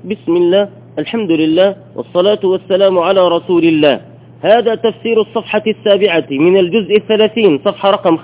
بسم الله، الحمد لله، والصلاة والسلام على رسول الله. هذا تفسير الصفحة 7 من الجزء 30، صفحة رقم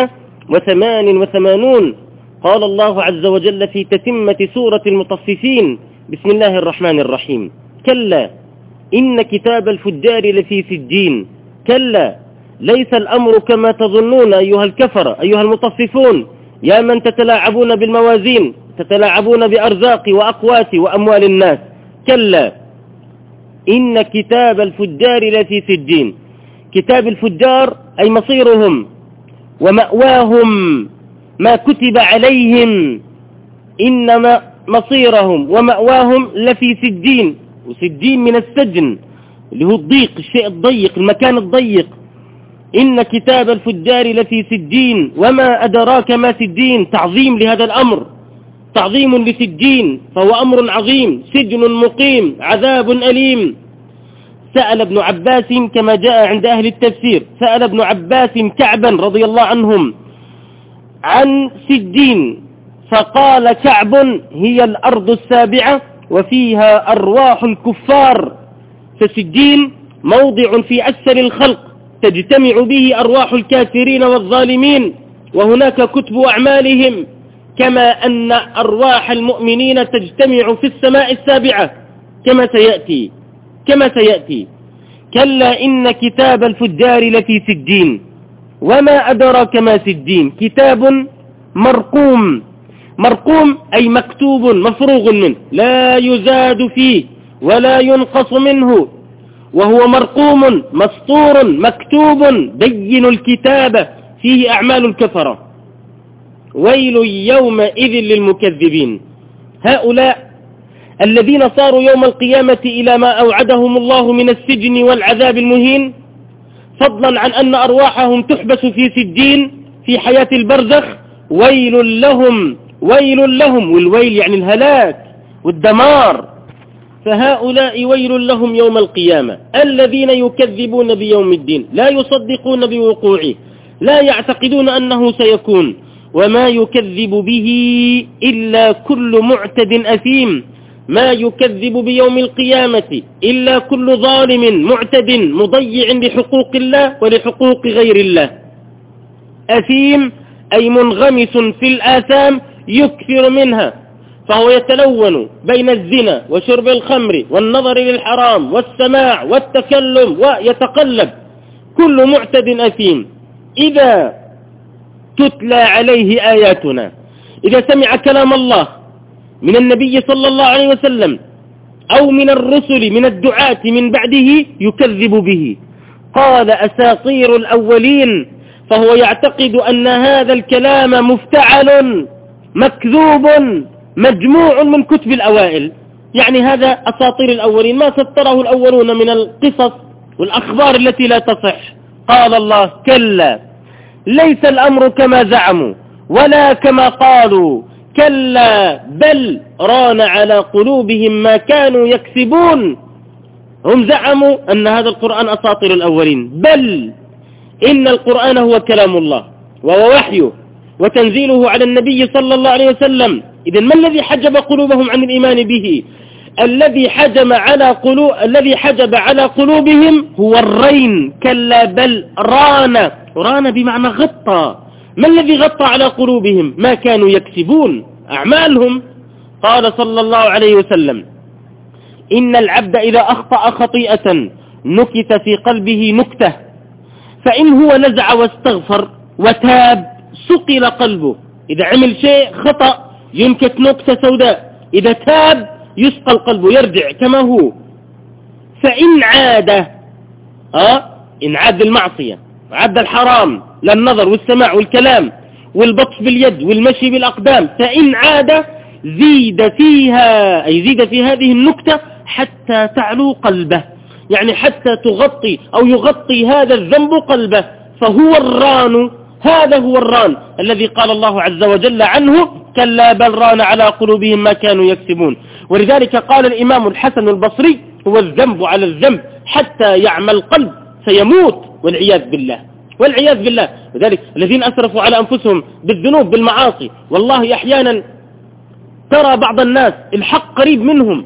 588. قال الله عز وجل في تتمة سورة المطففين: بسم الله الرحمن الرحيم: كلا إن كتاب الفجار لفي سجين. كلا ليس الأمر كما تظنون أيها الكفر، أيها المطففون، يا من تتلاعبون بالموازين، تتلاعبون بأرزاق وأقوات وأموال الناس. كلا إن كتاب الفجار لفي سجين. كتاب الفجار أي مصيرهم ومأواهم، ما كتب عليهم، إنما مصيرهم ومأواهم لفي سجين. وسجين من السجن اللي هو الضيق، الشيء الضيق، المكان الضيق. إن كتاب الفجار لفي سجين وما أدراك ما سجين. تعظيم لهذا الأمر، تعظيم لسجين، فهو أمر عظيم، سجن مقيم، عذاب أليم. سأل ابن عباس كما جاء عند أهل التفسير، سأل ابن عباس كعبا رضي الله عنهم عن سجين، فقال كعب: هي الأرض السابعة وفيها أرواح الكفار. فسجين موضع في أسفل الخلق تجتمع به أرواح الكافرين والظالمين، وهناك كتب أعمالهم، كما أن أرواح المؤمنين تجتمع في السماء السابعة كما سيأتي. كلا إن كتاب الفجار لفي سجين وما أدراك ما سجين. كتاب مرقوم، مرقوم أي مكتوب مفروغ منه، لا يزاد فيه ولا ينقص منه، وهو مرقوم مسطور مكتوب بين الكتابة، فيه أعمال الكفرة. ويل يومئذ للمكذبين. هؤلاء الذين صاروا يوم القيامة إلى ما أوعدهم الله من السجن والعذاب المهين، فضلا عن أن أرواحهم تحبس في سجين في حياة البرزخ. ويل لهم، ويل لهم، والويل يعني الهلاك والدمار. فهؤلاء ويل لهم يوم القيامة، الذين يكذبون بيوم الدين، لا يصدقون بوقوعه، لا يعتقدون أنه سيكون، وما يكذب به إلا كل معتد أثيم. ما يكذب بيوم القيامة إلا كل ظالم معتد مضيع لحقوق الله ولحقوق غير الله. أثيم أي منغمس في الآثام يكثر منها، فهو يتلون بين الزنا وشرب الخمر والنظر للحرام والسماع والتكلم، ويتقلب. كل معتد أثيم إذا تتلى عليه آياتنا، إذا سمع كلام الله من النبي صلى الله عليه وسلم أو من الرسل من الدعاة من بعده يكذب به. قال أساطير الأولين، فهو يعتقد أن هذا الكلام مفتعل مكذوب مجموع من كتب الأوائل، يعني هذا أساطير الأولين، ما سطره الأولون من القصص والأخبار التي لا تصح. قال الله: كلا ليس الأمر كما زعموا ولا كما قالوا، كلا بل ران على قلوبهم ما كانوا يكسبون. هم زعموا أن هذا القرآن أساطير الأولين، بل إن القرآن هو كلام الله وهو وحيه وتنزيله على النبي صلى الله عليه وسلم. إذن ما الذي حجب قلوبهم عن الإيمان به؟ الذي حجب على قلوبهم هو الرين. كلا بل ران بمعنى غطى. ما الذي غطى على قلوبهم؟ ما كانوا يكسبون، أعمالهم. قال صلى الله عليه وسلم: إن العبد إذا أخطأ خطيئة نكت في قلبه نكتة، فإن هو نزع واستغفر وتاب سقل قلبه. إذا عمل شيء خطأ ينكت نكتة سوداء، إذا تاب يسقل قلبه، يرجع كما هو. فإن عاد إن عاد المعصية وعاد الحرام للنظر والسماع والكلام والبطش باليد والمشي بالأقدام، فإن عاد زيد فيها، أي زيد في هذه النكتة حتى تعلو قلبه، يعني حتى تغطي أو يغطي هذا الذنب قلبه، فهو الران. هذا هو الران الذي قال الله عز وجل عنه: كلا بل ران على قلوبهم ما كانوا يكسبون. ولذلك قال الإمام الحسن البصري: هو الذنب على الذنب حتى يعمى القلب فيموت، والعياذ بالله، والعياذ بالله. لذلك الذين أسرفوا على أنفسهم بالذنوب بالمعاصي، والله أحيانا ترى بعض الناس الحق قريب منهم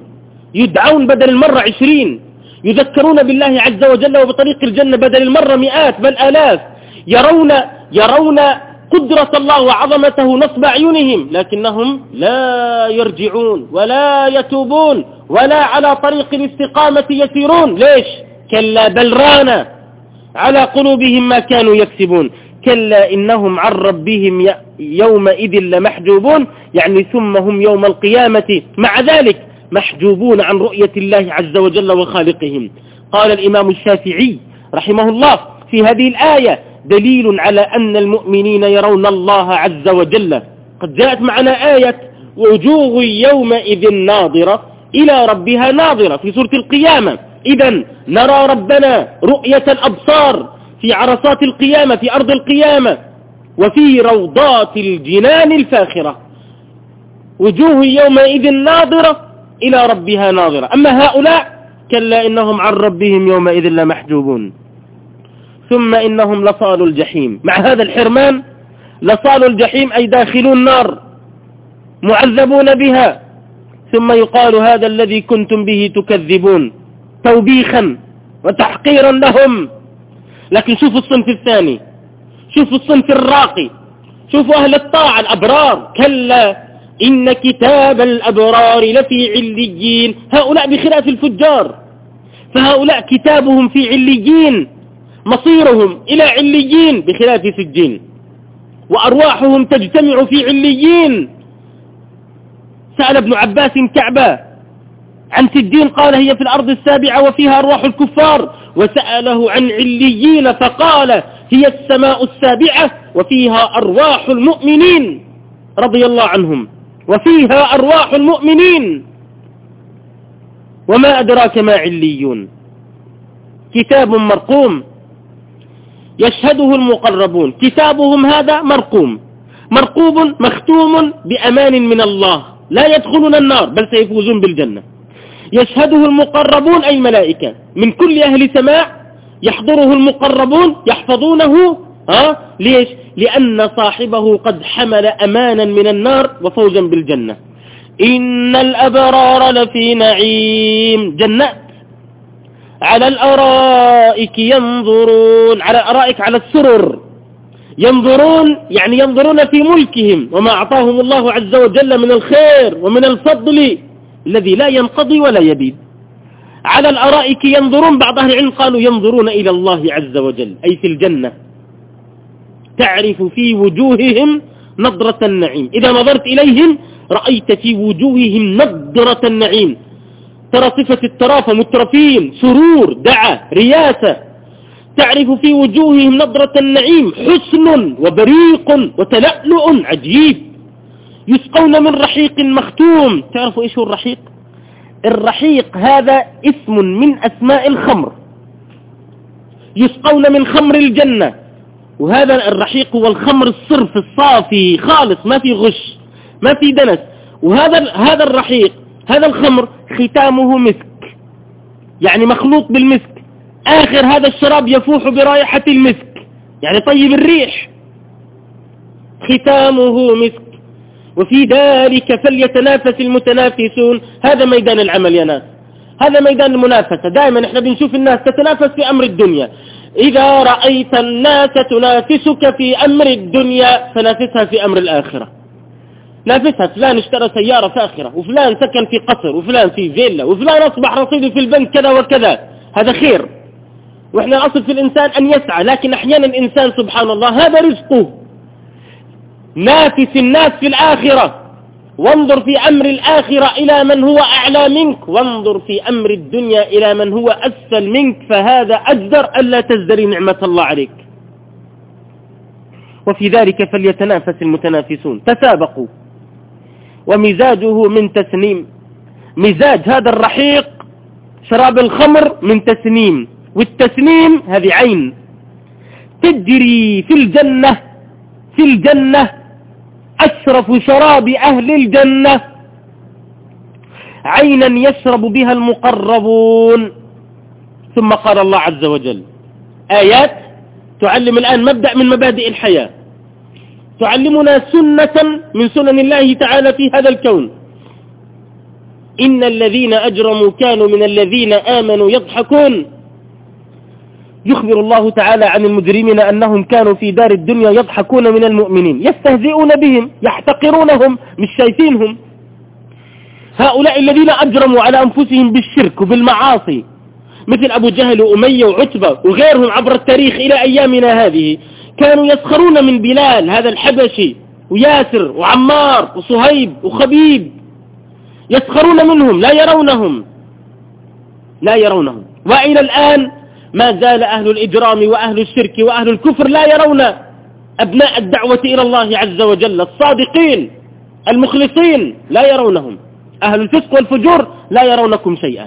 يدعون بدل المرة 20، يذكرون بالله عز وجل وبطريق الجنة بدل المرة مئات بل آلاف، يرون قدرة الله وعظمته نصب أعينهم، لكنهم لا يرجعون ولا يتوبون ولا على طريق الاستقامة يسيرون. ليش؟ كلا بل ران على قلوبهم ما كانوا يكسبون. كلا إنهم عن ربهم يومئذ لمحجوبون، يعني ثم هم يوم القيامة مع ذلك محجوبون عن رؤية الله عز وجل وخالقهم. قال الإمام الشافعي رحمه الله في هذه الآية دليل على أن المؤمنين يرون الله عز وجل. قد جاءت معنا آية وجوه يومئذ ناظرة إلى ربها ناظرة في سورة القيامة. إذن نرى ربنا رؤية الأبصار في عرصات القيامة في أرض القيامة وفي روضات الجنان الفاخرة. وجوه يومئذ ناظرة إلى ربها ناظرة. أما هؤلاء كلا إنهم عن ربهم يومئذ لمحجوبون. ثم إنهم لصالوا الجحيم. مع هذا الحرمان لصالوا الجحيم أي داخلون النار معذبون بها. ثم يقال هذا الذي كنتم به تكذبون توبيخا وتحقيرا لهم. لكن شوفوا الصنف الثاني، شوفوا الصنف الراقي، شوفوا أهل الطاعة الأبرار. كلا إن كتاب الأبرار لفي عليين. هؤلاء بخلاف الفجار، فهؤلاء كتابهم في عليين، مصيرهم إلى عليين بخلاف سجين، وأرواحهم تجتمع في عليين. سأل ابن عباس كعبة عن سجين قال هي في الأرض السابعة وفيها أرواح الكفار، وسأله عن عليين فقال هي السماء السابعة وفيها أرواح المؤمنين رضي الله عنهم، وفيها أرواح المؤمنين. وما أدراك ما عليون، كتاب مرقوم يشهده المقربون. كتابهم هذا مرقوم، مرقوب مختوم بأمان من الله، لا يدخلون النار بل سيفوزون بالجنة. يشهده المقربون أي ملائكة من كل أهل سماء، يحضره المقربون يحفظونه. ليش؟ لأن صاحبه قد حمل أمانا من النار وفوزا بالجنة. إن الأبرار لفي نعيم، جنات على الأرائك ينظرون، على الأرائك على السرر ينظرون، يعني ينظرون في ملكهم وما أعطاهم الله عز وجل من الخير ومن الفضل الذي لا ينقضي ولا يبيد. على الأرائك ينظرون، بعض أهل العلم قالوا ينظرون إلى الله عز وجل أي في الجنة. تعرف في وجوههم نضرة النعيم، إذا نظرت إليهم رأيت في وجوههم نضرة النعيم. ترى صفة الترافة، مترفين، سرور، دعة، رياسة. تعرف في وجوههم نضرة النعيم، حسن وبريق وتلألؤ عجيب. يسقون من رحيق مختوم. تعرفوا إيش هو الرحيق؟ الرحيق هذا اسم من أسماء الخمر، يسقون من خمر الجنة. وهذا الرحيق هو الخمر الصرف الصافي خالص، ما في غش ما في دنس. وهذا الرحيق هذا الخمر ختامه مسك، يعني مخلوط بالمسك. آخر هذا الشراب يفوح برائحة المسك، يعني طيب الريح، ختامه مسك. وفي ذلك فليتنافس المتنافسون. هذا ميدان العمل يا ناس، هذا ميدان المنافسة. دائما احنا بنشوف الناس تتنافس في أمر الدنيا. إذا رأيت الناس تنافسك في أمر الدنيا فنافسها في أمر الآخرة. نافسها، فلان اشترى سيارة فاخرة، وفلان سكن في قصر، وفلان في فيلا، وفلان أصبح رصيده في البنك كذا وكذا. هذا خير، وإحنا الأصل في الإنسان أن يسعى، لكن أحيانا الإنسان سبحان الله هذا رزقه. نافس الناس في الآخرة، وانظر في أمر الآخرة إلى من هو أعلى منك، وانظر في أمر الدنيا إلى من هو أسفل منك، فهذا أجدر ألا تزدري نعمة الله عليك. وفي ذلك فليتنافس المتنافسون. تسابقوا. ومزاجه من تسنيم، مزاج هذا الرحيق شراب الخمر من تسنيم، والتسنيم هذه عين تجري في الجنة، في الجنة أشرف شراب أهل الجنة، عينا يشرب بها المقربون. ثم قال الله عز وجل آيات تعلم الآن مبدأ من مبادئ الحياة، تعلمنا سنة من سنن الله تعالى في هذا الكون. إن الذين أجرموا كانوا من الذين آمنوا يضحكون. يخبر الله تعالى عن المجرمين أنهم كانوا في دار الدنيا يضحكون من المؤمنين، يستهزئون بهم، يحتقرونهم، مش شايفينهم. هؤلاء الذين أجرموا على أنفسهم بالشرك وبالمعاصي مثل أبو جهل وأمية وعتبة وغيرهم عبر التاريخ إلى أيامنا هذه، كانوا يسخرون من بلال هذا الحبشي وياسر وعمار وصهيب وخبيب، يسخرون منهم، لا يرونهم. وإلى الآن ما زال أهل الإجرام وأهل الشرك وأهل الكفر لا يرون أبناء الدعوة إلى الله عز وجل الصادقين المخلصين، لا يرونهم. أهل الفسق والفجور لا يرونكم شيئا.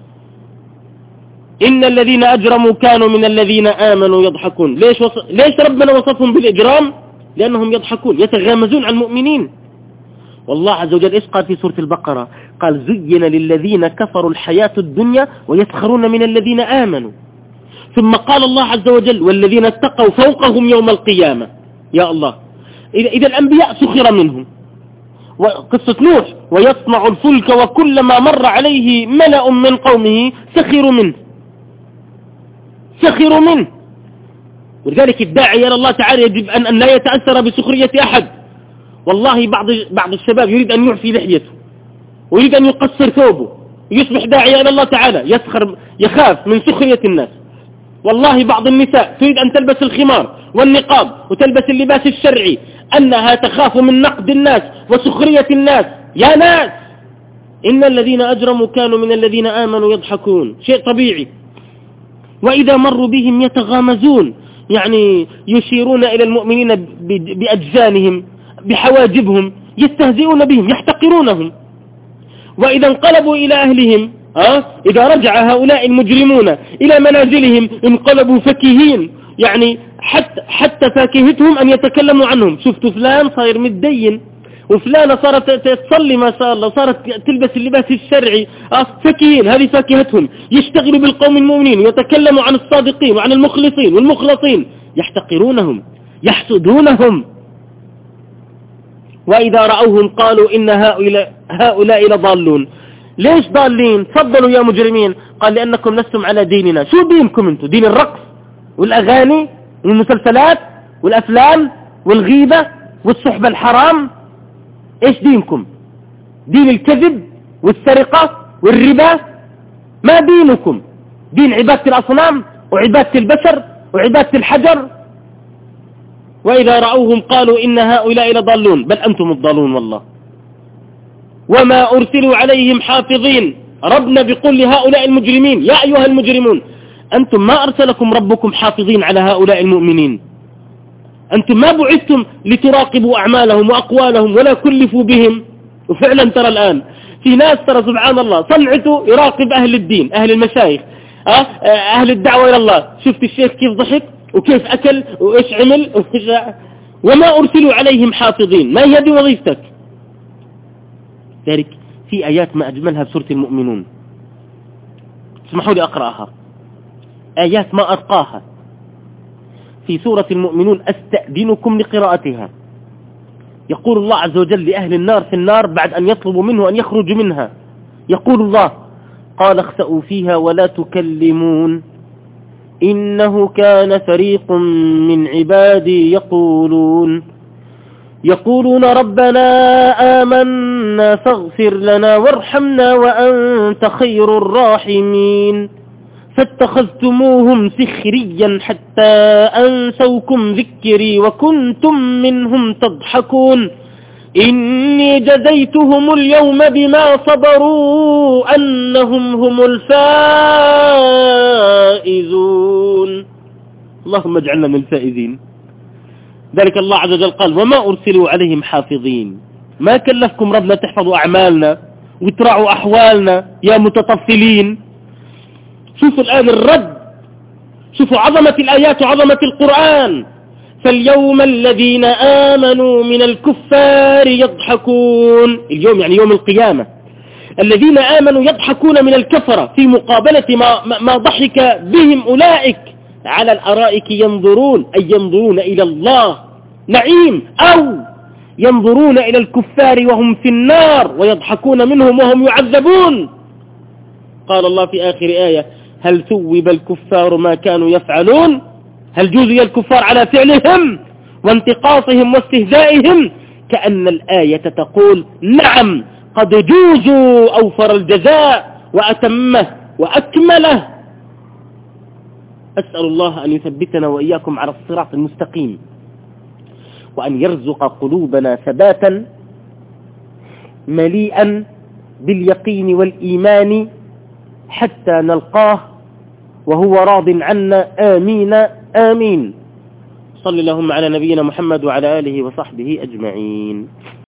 إن الذين أجرموا كانوا من الذين آمنوا يضحكون. ليش ربنا وصفهم بالإجرام؟ لأنهم يضحكون، يتغامزون عن المؤمنين. والله عز وجل إيش قال في سورة البقرة؟ قال زين للذين كفروا الحياة الدنيا ويسخرون من الذين آمنوا. ثم قال الله عز وجل والذين اتقوا فوقهم يوم القيامة. يا الله، إذا الأنبياء سخر منهم. وقصة نوح ويصنع الفلك وكلما مر عليه ملأ من قومه سخروا منه. ولذلك الداعي إلى الله تعالى يجب أن لا يتأثر بسخرية أحد. والله بعض الشباب يريد أن يعفي لحيته ويريد أن يقصر ثوبه ويصبح داعي إلى الله تعالى، يخاف من سخرية الناس. والله بعض النساء تريد أن تلبس الخمار والنقاب وتلبس اللباس الشرعي، أنها تخاف من نقد الناس وسخرية الناس. يا ناس، إن الذين أجرموا كانوا من الذين آمنوا يضحكون، شيء طبيعي. وإذا مروا بهم يتغامزون، يعني يشيرون إلى المؤمنين بأجزانهم بحواجبهم، يستهزئون بهم، يحتقرونهم. وإذا انقلبوا إلى أهلهم، إذا رجع هؤلاء المجرمون إلى منازلهم انقلبوا فكهين، يعني حتى فاكهتهم أن يتكلموا عنهم. شفتوا فلان صاير متدين، وفلانة صارت تصلي ما شاء الله، صارت تلبس اللباس الشرعي، فكهين، هذه فاكهتهم. يشتغلوا بالقوم المؤمنين ويتكلموا عن الصادقين وعن المخلصين والمخلصين، يحتقرونهم، يحسدونهم. وإذا رأوهم قالوا إن هؤلاء لضالون. ليش ضالين؟ تفضلوا يا مجرمين. قال لأنكم لستم على ديننا. شو دينكم انتم؟ دين الرقص والأغاني والمسلسلات والأفلام والغيبة والصحبة الحرام. ايش دينكم؟ دين الكذب والسرقة والربا؟ ما دينكم؟ دين عبادة الأصنام وعبادة البشر وعبادة الحجر. وإذا رأوهم قالوا إن هؤلاء لضالون، بل أنتم الضالون والله. وما أرسلوا عليهم حافظين. ربنا بيقول لهؤلاء المجرمين يا أيها المجرمون، أنتم ما أرسلكم ربكم حافظين على هؤلاء المؤمنين. أنتم ما بعثتم لتراقبوا أعمالهم وأقوالهم ولا كلفوا بهم. وفعلا ترى الآن في ناس ترى سبحان الله صنعته يراقب أهل الدين، أهل المشايخ، أهل الدعوة إلى الله. شفت الشيخ كيف ضحك وكيف أكل وإيش عمل وما أرسلوا عليهم حافظين. ما هي دي وظيفتك؟ ذلك في آيات ما أجملها بسورة المؤمنون. اسمحوا لي أقرأها، آيات ما أرقاها في سورة المؤمنون، أستأذنكم لقراءتها. يقول الله عز وجل لأهل النار في النار بعد أن يطلبوا منه أن يخرجوا منها، يقول الله قال اخسأوا فيها ولا تكلمون إنه كان فريق من عبادي يقولون ربنا آمنا فاغفر لنا وارحمنا وأنت خير الراحمين فاتخذتموهم سخريا حتى أنسوكم ذكري وكنتم منهم تضحكون إني جزيتهم اليوم بما صبروا أنهم هم الفائزون. اللهم اجعلنا من الفائزين. ذلك الله عز وجل قال وما أرسلوا عليهم حافظين. ما كلفكم ربنا تحفظوا أعمالنا وتراعوا أحوالنا يا متطفلين. شوفوا الآن الرد، شوفوا عظمة الآيات وعظمة القرآن. فاليوم الذين آمنوا من الكفار يضحكون. اليوم يعني يوم القيامة. الذين آمنوا يضحكون من الكفرة في مقابلة ما ضحك بهم أولئك على الأرائك ينظرون، أي ينظرون إلى الله نعيم، أو ينظرون إلى الكفار وهم في النار ويضحكون منهم وهم يعذبون. قال الله في آخر آية: هل ثوب الكفار ما كانوا يفعلون؟ هل جزي الكفار على فعلهم وانتقاصهم واستهزائهم؟ كأن الآية تقول: نعم، قد جوزوا أوفر الجزاء وأتمه وأكمله. أسأل الله أن يثبتنا وإياكم على الصراط المستقيم، وأن يرزق قلوبنا ثباتا مليئا باليقين والإيمان حتى نلقاه وهو راض عنا. آمين آمين. صلى اللهم على نبينا محمد وعلى آله وصحبه أجمعين.